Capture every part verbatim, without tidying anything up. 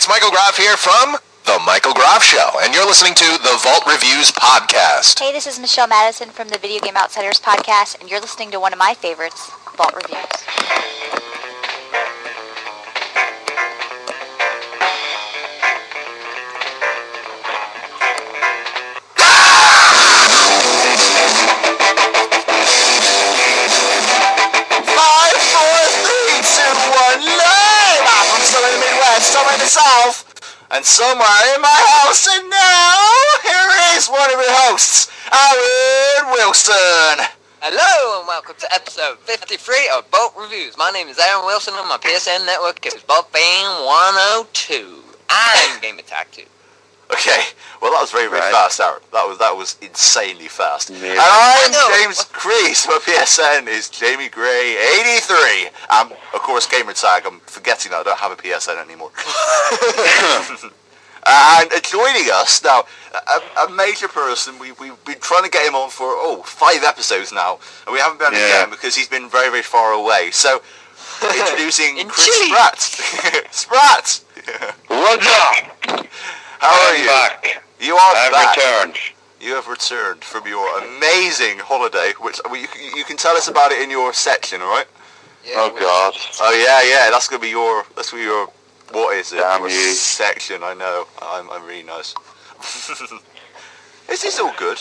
it's Michael Groff here from The Michael Groff Show, and you're listening to the Vault Reviews Podcast. Hey, this is Michelle Madison from the Video Game Outsiders Podcast, and you're listening to one of my favorites, Vault Reviews. Somewhere in the south, and somewhere in my house, and now here is one of your hosts, Aaron Wilson. Hello and welcome to episode fifty-three of Bolt Reviews. My name is Aaron Wilson and my P S N network is Bolt Bane one oh two and Game Attack two. Okay, well that was very, very right. fast, Aaron. That was that was insanely fast. Yeah. And I'm James Crease. My P S N is Jamie Gray eighty-three. Um, of course, gamer tag. I'm forgetting that I don't have a P S N anymore. And uh, joining us now, a, a major person. We we've been trying to get him on for oh five episodes now, and we haven't been able to get him because he's been very, very far away. So, introducing In Chris Chile. Spratt. Spratt. What's up? How are I'm you? back. You are I've back. returned. You have returned from your amazing holiday, which well, you, you can tell us about it in your section, all right? Yeah, Oh which- God. Oh yeah, yeah. That's gonna be your. That's gonna be your. What is it? Damn your you. section. I know. I'm. I'm really nice. Is this all good?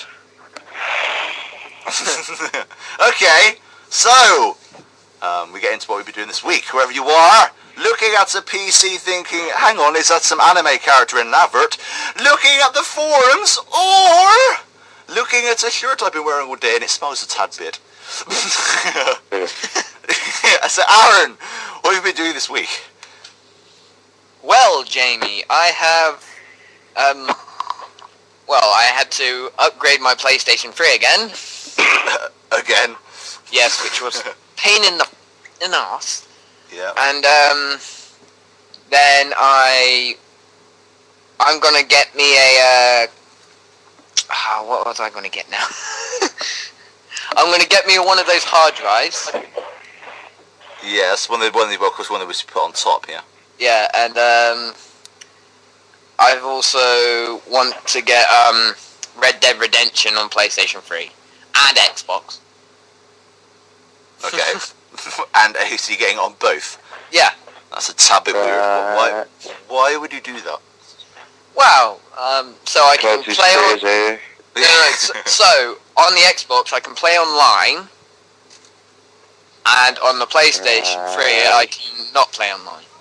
Okay. So, um, we get into what we've been doing this week. Whoever you are, looking at a P C, thinking, "Hang on, is that some anime character in an advert?" Looking at the forums, or looking at a shirt I've been wearing all day and it smells a tad bit. So, Aaron, what have you been doing this week? Well, Jamie, I have, um, well, I had to upgrade my PlayStation three again. Again. Yes, which was a pain in the in the ass. Yeah. And um, then I, I'm gonna get me a. Uh, ah, what was I gonna get now? I'm gonna get me one of those hard drives. Yes, one of the one of the well, of course, one that was put on top. Yeah. Yeah, and um, I've also want to get um Red Dead Redemption on PlayStation three and Xbox. Okay. And uh, so you're getting on both. Yeah. That's a tad bit weird. Why? Why would you do that? Wow. Um, so I can Because he's play on. crazy. No, no, no, so, so on the Xbox I can play online, and on the PlayStation three I can not play online.